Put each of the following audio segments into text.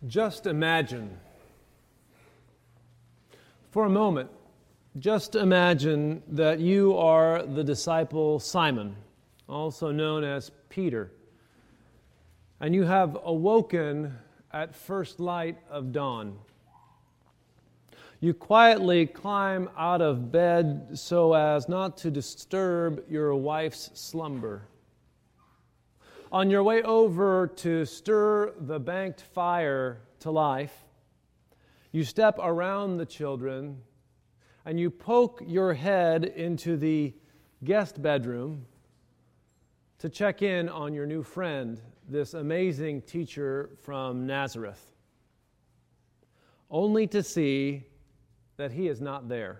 Just imagine, for a moment, just imagine that you are the disciple Simon, also known as Peter, and you have awoken at first light of dawn. You quietly climb out of bed so as not to disturb your wife's slumber. On your way over to stir the banked fire to life, you step around the children and you poke your head into the guest bedroom to check in on your new friend, this amazing teacher from Nazareth, only to see that he is not there.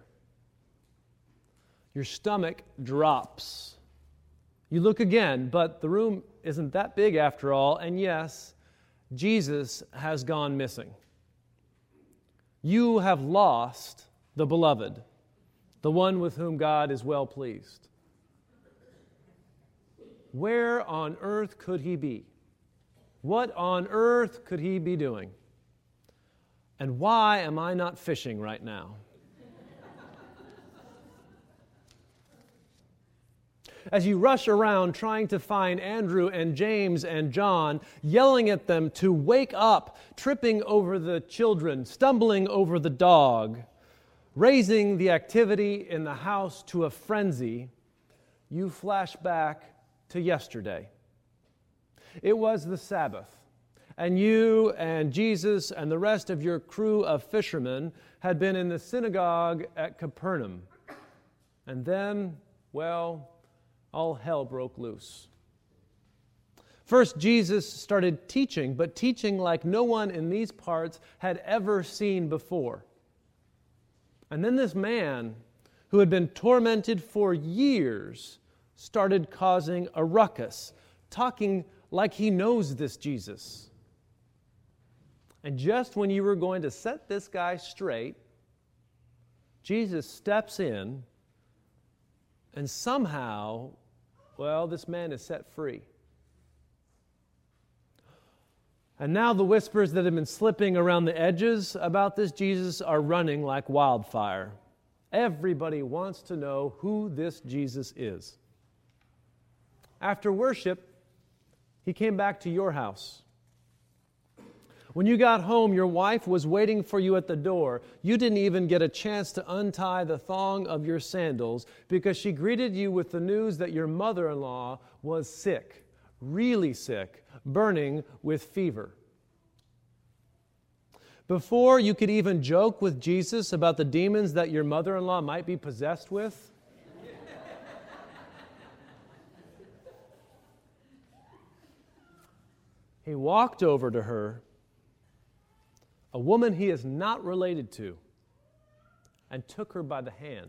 Your stomach drops. You look again, but the room isn't that big after all, and yes, Jesus has gone missing. You have lost the beloved, the one with whom God is well pleased. Where on earth could he be? What on earth could he be doing? And why am I not fishing right now? As you rush around trying to find Andrew and James and John, yelling at them to wake up, tripping over the children, stumbling over the dog, raising the activity in the house to a frenzy, you flash back to yesterday. It was the Sabbath, and you and Jesus and the rest of your crew of fishermen had been in the synagogue at Capernaum. And then, well, all hell broke loose. First, Jesus started teaching, but teaching like no one in these parts had ever seen before. And then this man, who had been tormented for years, started causing a ruckus, talking like he knows this Jesus. And just when you were going to set this guy straight, Jesus steps in, and somehow, well, this man is set free. And now the whispers that have been slipping around the edges about this Jesus are running like wildfire. Everybody wants to know who this Jesus is. After worship, he came back to your house. When you got home, your wife was waiting for you at the door. You didn't even get a chance to untie the thong of your sandals because she greeted you with the news that your mother-in-law was sick, really sick, burning with fever. Before you could even joke with Jesus about the demons that your mother-in-law might be possessed with, he walked over to her, a woman he is not related to, and took her by the hand,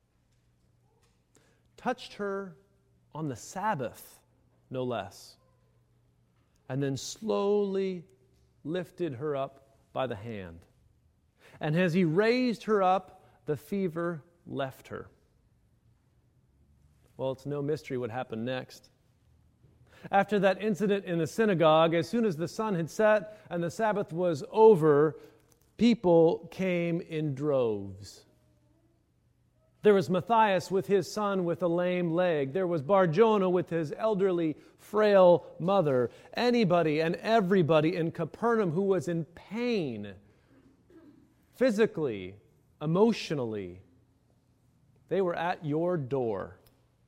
touched her on the Sabbath, no less, and then slowly lifted her up by the hand. And as he raised her up, the fever left her. Well, it's no mystery what happened next. After that incident in the synagogue, as soon as the sun had set and the Sabbath was over, people came in droves. There was Matthias with his son with a lame leg. There was Bar-Jonah with his elderly, frail mother. Anybody and everybody in Capernaum who was in pain, physically, emotionally, they were at your door.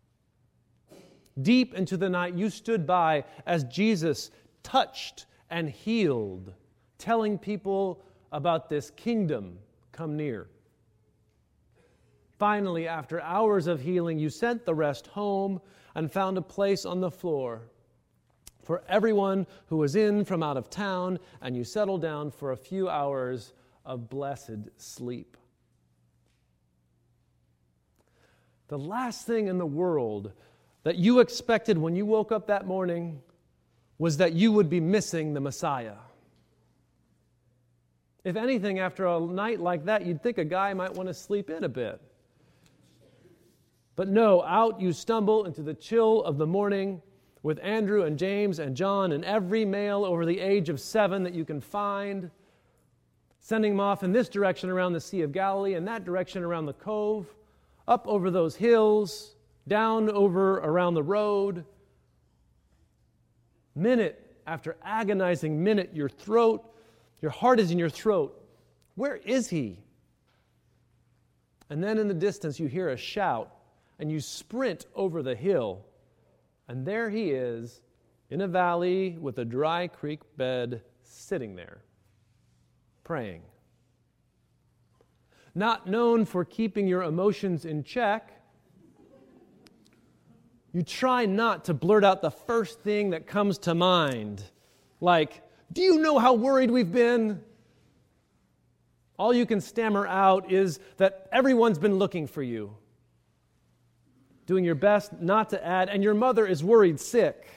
Deep into the night, you stood by as Jesus touched and healed, telling people about this kingdom come near. Finally, after hours of healing, you sent the rest home and found a place on the floor for everyone who was in from out of town, and you settled down for a few hours of blessed sleep. The last thing in the world that you expected when you woke up that morning was that you would be missing the Messiah. If anything, after a night like that, you'd think a guy might want to sleep in a bit. But no, out you stumble into the chill of the morning, with Andrew and James and John and every male over the age of 7 that you can find, sending them off in this direction around the Sea of Galilee and that direction around the cove, up over those hills, down over around the road. Minute after agonizing minute, your heart is in your throat. Where is he? And then in the distance you hear a shout, and you sprint over the hill, and there he is in a valley with a dry creek bed, sitting there, praying. Not known for keeping your emotions in check, you try not to blurt out the first thing that comes to mind, like, "Do you know how worried we've been?" All you can stammer out is that everyone's been looking for you, doing your best not to add, "and your mother is worried sick."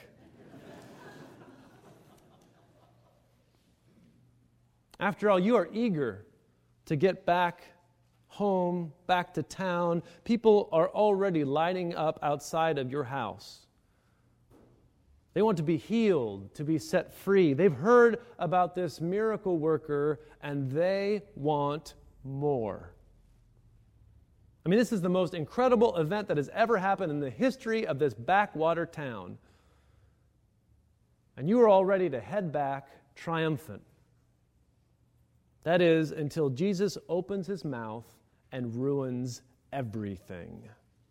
After all, you are eager to get back home, back to town. People are already lining up outside of your house. They want to be healed, to be set free. They've heard about this miracle worker, and they want more. I mean, this is the most incredible event that has ever happened in the history of this backwater town. And you are all ready to head back triumphant. That is, until Jesus opens his mouth and ruins everything.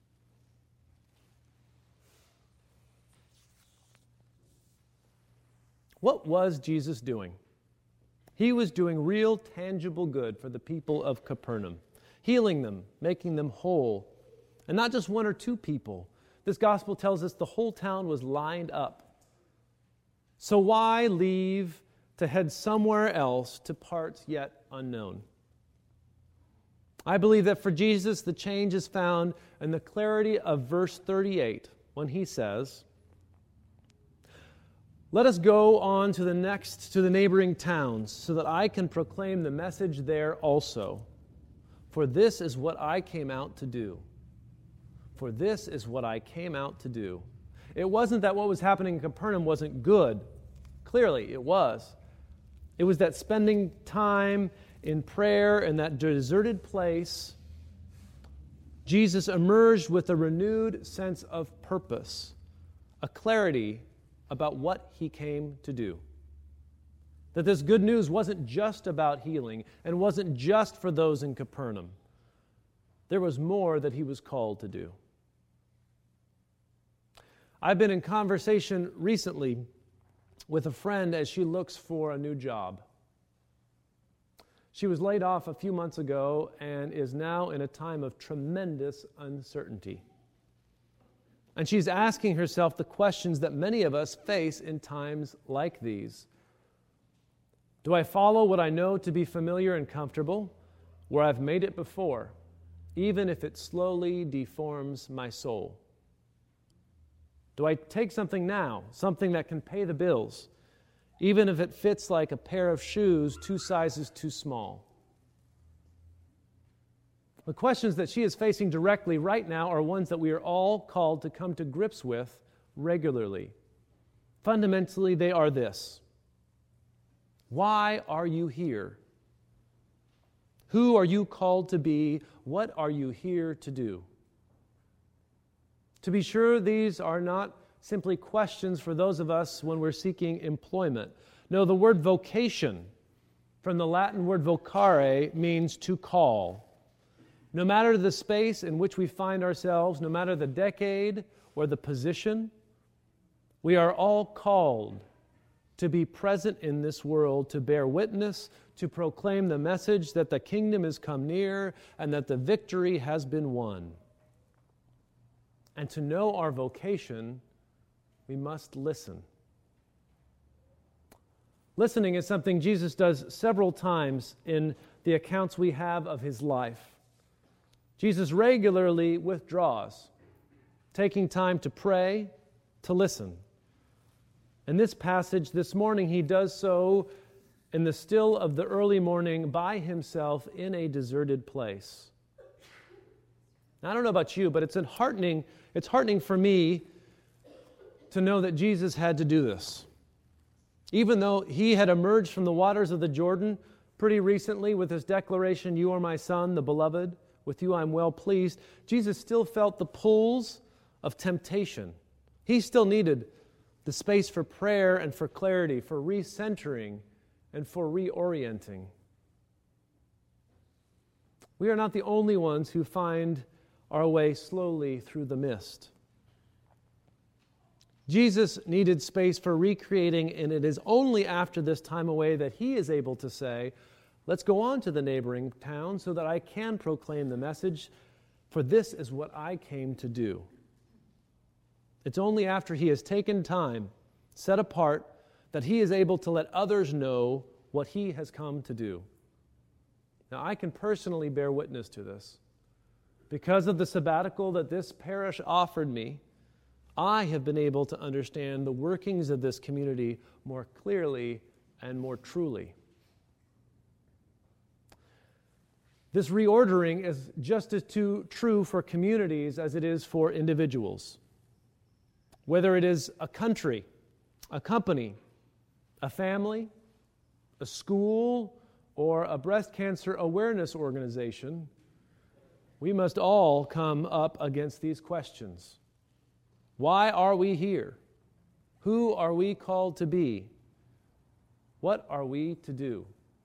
What was Jesus doing? He was doing real, tangible good for the people of Capernaum, healing them, making them whole. And not just one or two people. This gospel tells us the whole town was lined up. So why leave to head somewhere else to parts yet unknown? I believe that for Jesus, the change is found in the clarity of verse 38 when he says, "Let us go on to the neighboring towns, so that I can proclaim the message there also. For this is what I came out to do." For this is what I came out to do. It wasn't that what was happening in Capernaum wasn't good. Clearly, it was. It was that spending time in prayer in that deserted place, Jesus emerged with a renewed sense of purpose, a clarity about what he came to do. That this good news wasn't just about healing and wasn't just for those in Capernaum. There was more that he was called to do. I've been in conversation recently with a friend as she looks for a new job. She was laid off a few months ago and is now in a time of tremendous uncertainty. And she's asking herself the questions that many of us face in times like these. Do I follow what I know to be familiar and comfortable, where I've made it before, even if it slowly deforms my soul? Do I take something now, something that can pay the bills, even if it fits like a pair of shoes 2 sizes too small? The questions that she is facing directly right now are ones that we are all called to come to grips with regularly. Fundamentally, they are this: why are you here? Who are you called to be? What are you here to do? To be sure, these are not simply questions for those of us when we're seeking employment. No, the word vocation, from the Latin word vocare, means to call. No matter the space in which we find ourselves, no matter the decade or the position, we are all called to be present in this world, to bear witness, to proclaim the message that the kingdom is come near and that the victory has been won. And to know our vocation, we must listen. Listening is something Jesus does several times in the accounts we have of his life. Jesus regularly withdraws, taking time to pray, to listen. In this passage this morning, he does so in the still of the early morning by himself in a deserted place. Now, I don't know about you, but it's heartening for me to know that Jesus had to do this. Even though he had emerged from the waters of the Jordan pretty recently with his declaration, "You are my son, the beloved, with you I'm well pleased," Jesus still felt the pulls of temptation. He still needed the space for prayer and for clarity, for recentering and for reorienting. We are not the only ones who find our way slowly through the mist. Jesus needed space for recreating, and it is only after this time away that he is able to say, "Let's go on to the neighboring town so that I can proclaim the message, for this is what I came to do." It's only after he has taken time, set apart, that he is able to let others know what he has come to do. Now, I can personally bear witness to this. Because of the sabbatical that this parish offered me, I have been able to understand the workings of this community more clearly and more truly. This reordering is just as true for communities as it is for individuals. Whether it is a country, a company, a family, a school, or a breast cancer awareness organization, we must all come up against these questions. Why are we here? Who are we called to be? What are we to do?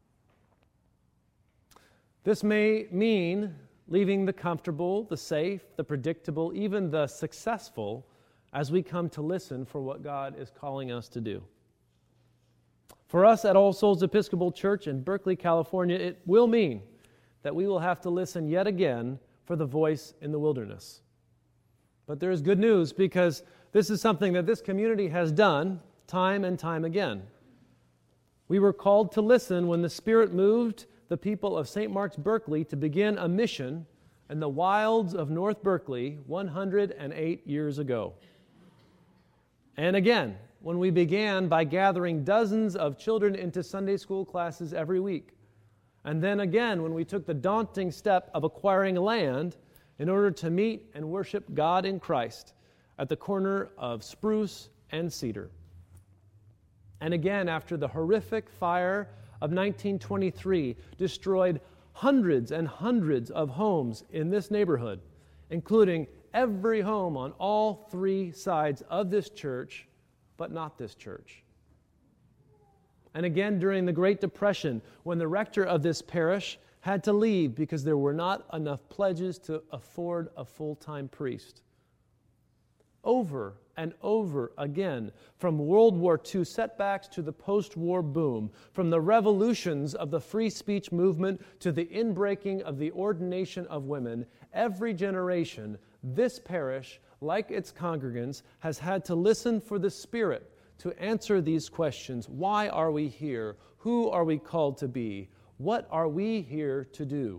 This may mean leaving the comfortable, the safe, the predictable, even the successful as we come to listen for what God is calling us to do. For us at All Souls Episcopal Church in Berkeley, California, it will mean that we will have to listen yet again for the voice in the wilderness. But there is good news, because this is something that this community has done time and time again. We were called to listen when the Spirit moved the people of St. Mark's, Berkeley, to begin a mission in the wilds of North Berkeley 108 years ago. And again, when we began by gathering dozens of children into Sunday school classes every week. And then again, when we took the daunting step of acquiring land in order to meet and worship God in Christ at the corner of Spruce and Cedar. And again, after the horrific fire of 1923 destroyed hundreds and hundreds of homes in this neighborhood, including every home on all three sides of this church, but not this church. And again, during the Great Depression, when the rector of this parish had to leave because there were not enough pledges to afford a full-time priest. Over and over again, from World War II setbacks to the post-war boom, from the revolutions of the free speech movement to the inbreaking of the ordination of women, every generation, this parish, like its congregants, has had to listen for the Spirit to answer these questions. Why are we here? Who are we called to be? What are we here to do?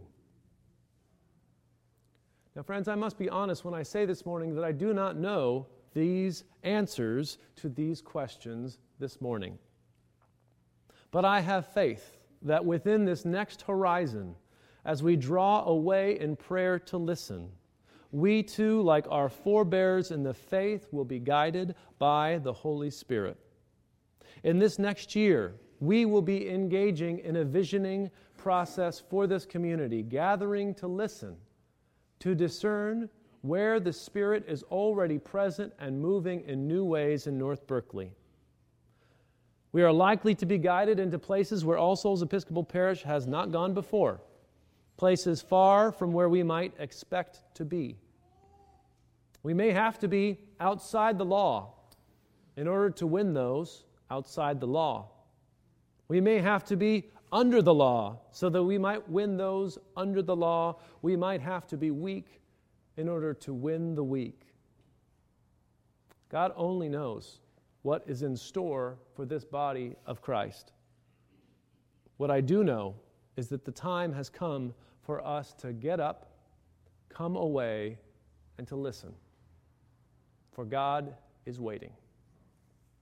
Now, friends, I must be honest when I say this morning that I do not know these answers to these questions this morning. But I have faith that within this next horizon, as we draw away in prayer to listen, we too, like our forebears in the faith, will be guided by the Holy Spirit. In this next year, we will be engaging in a visioning process for this community, gathering to listen, to discern where the Spirit is already present and moving in new ways in North Berkeley. We are likely to be guided into places where All Souls Episcopal Parish has not gone before, places far from where we might expect to be. We may have to be outside the law in order to win those outside the law. We may have to be under the law so that we might win those under the law. We might have to be weak in order to win the weak. God only knows what is in store for this body of Christ. What I do know is that the time has come for us to get up, come away, and to listen. For God is waiting.